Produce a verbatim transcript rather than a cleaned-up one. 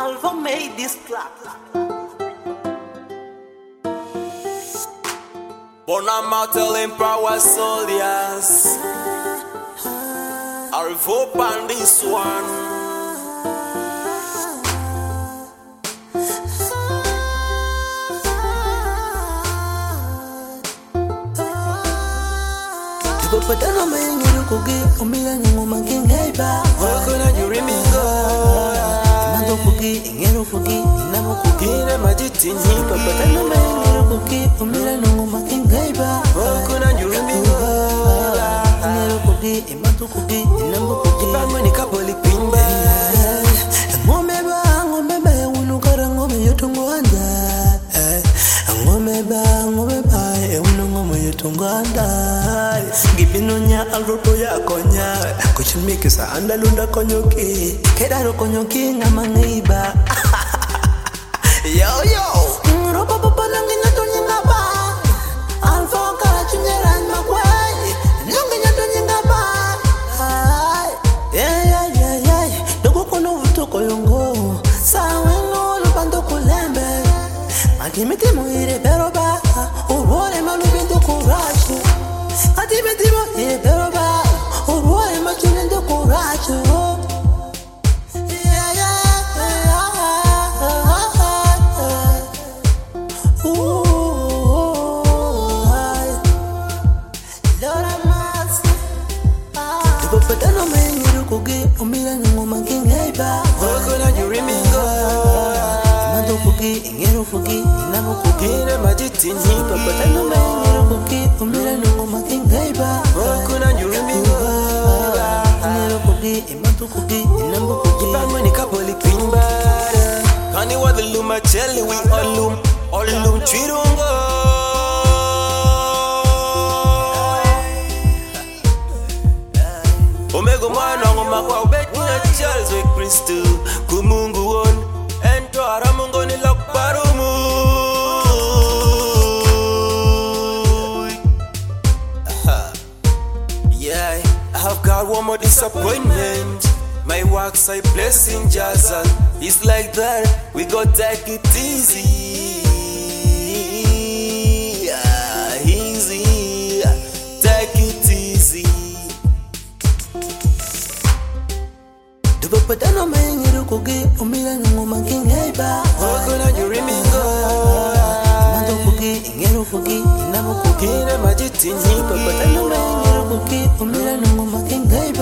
Alpha made this clap. Bonama telling power soldiers, I'll vote on this one. Patano mengiru kugi, umila nungu making heba. Wakuna jurimingo, mando kugi, ingeru kugi, inamu kugi. Ina majiti nyika. Patano mengiru kugi, umila nungu making heba. Wakuna jurimingo, ingeru kugi, imando kugi, inamu kugi. Ipangu ni kapoli pimba. Ngomeba, ngomeba, unukara ngome yotungu anda. Ngomeba, ngomeba, unungu yotungu anda. Gibinonya alroto ya konya kuchimikisa andalunda konyoki kedaro konyoki ngamangeiba yo yo roba papa nanginya tonyinga ba alfa kala chunyeran makwai nanginya tonyinga ba yeah yeah yeah yeah dogo kono vuto koyongo sawe no lubando kulembe akimiti muire beroba ubore malubendo kurashi Adime dimo ye beroba, obo e machine do coraggio. Yeah yeah yeah. Ooh, Lora mas. Tipo patano mengiru kugi, umila nungu making heba. Wakuna jurimingo, mando kugi, ingeru kugi, inamu kugi. Ina majiti nyika. Patano mengiru kugi, umila nungu making heba. Wakuna jurimingo, ingeru kugi, imando kugi, inamu kugi. Ipangu ni kapoli pimba. Kani wadhuluma cheli we olum, olum chirungo. Omego mwana ngoma kwa ubeti na Charles we Kristu kumungu won ento aramungo ni lokparumu. Yeah, I've got one more disappointment. My works I blessing Jazz. It's like that, we go take it easy. Yeah, easy. Take it easy. Dubo patano mengiru kugi, umila nungu making heba. Wakuna jurimingo, mando kugi, ingeru kugi, inamu kugi. Ina majiti nyika. Patano mengiru kugi, umila nungu making heba.